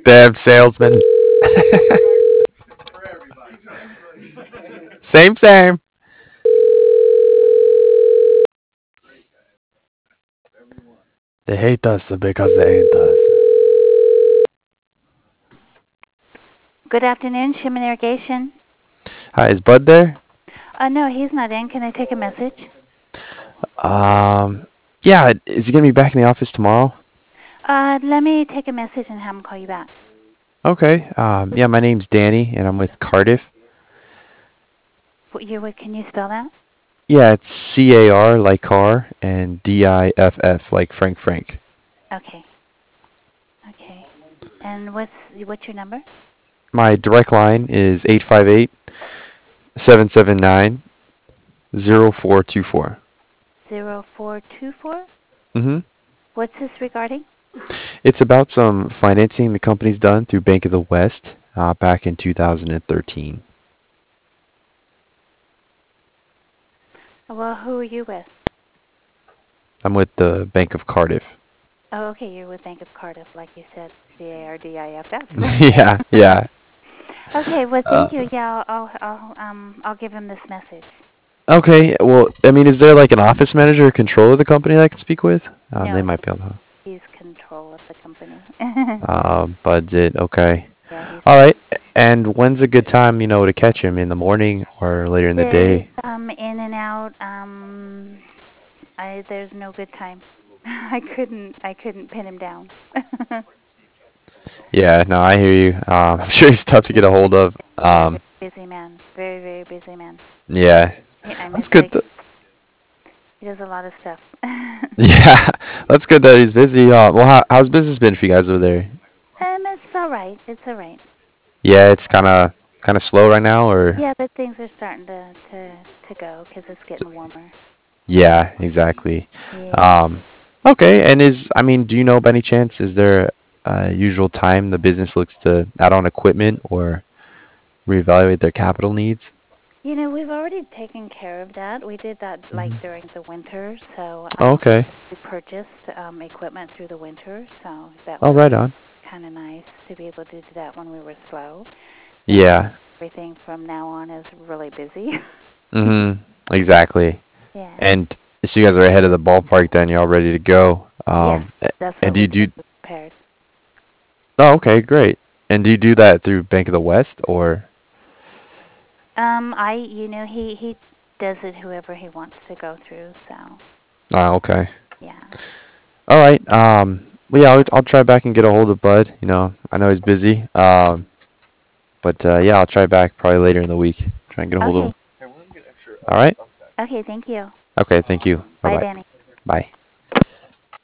Damn salesman. Same, same. They hate us because they hate us. Good afternoon, Shimon Irrigation. Hi, is Bud there? No, he's not in. Can I take a message? Um, yeah, is he gonna be back in the office tomorrow? Let me take a message and have him call you back. Okay. Yeah, my name's Danny, and I'm with Cardiff. Can you spell that? Yeah, it's CAR like car and DIFF like Frank Frank. Okay. Okay. And what's your number? My direct line is 858-779-0424. 0424. Mm-hmm. What's this regarding? It's about some financing the company's done through Bank of the West back in 2013. Well, who are you with? I'm with the Bank of Cardiff. Oh, okay. You're with Bank of Cardiff, like you said, CARDIFF. Yeah, yeah. Okay. Well, Uh, thank you. Yeah, I'll give him this message. okay, well, I mean, is there like an office manager or controller of the company that I can speak with? They No, might be able to. he's control of the company. Budget, okay. Yeah, he's All right. And when's a good time, to catch him in the morning or later in the There's day? in and out. There's no good time. I couldn't pin him down. Yeah, no, I hear you. I'm sure he's tough to get a hold of. Yeah, very busy man. Very, very busy man. Yeah, It's that's good. like he does a lot of stuff. Yeah, that's good that he's busy. Well, how's business been for you guys over there? It's all right. It's all right. Yeah, it's kind of slow right now, or Yeah, but things are starting to go because it's getting warmer. yeah, exactly. Yeah. Um, okay, and I mean, do you know by any chance, is there a usual time the business looks to add on equipment or reevaluate their capital needs? We've already taken care of that. We did that like Hmm. during the winter, so Oh, okay. we purchased equipment through the winter, so that Oh, was right on. kind of nice to be able to do that when we were slow. And Yeah. everything from now on is really busy. Hmm. Exactly. Yeah. And so you guys are ahead of the ballpark then, you're all ready to go. Yes, that's And what do we you did. do, We prepared. oh, okay, great. And do you do that through Bank of the West or? He does it whoever he wants to go through. So Oh, okay. yeah. All right. Well, yeah, I'll try back and get a hold of Bud. I know he's busy. But yeah, I'll try back probably later in the week. Try and get a hold of Okay. him. All right. Okay. Thank you. Okay. Thank you. Bye Bye, bye. Danny. Bye.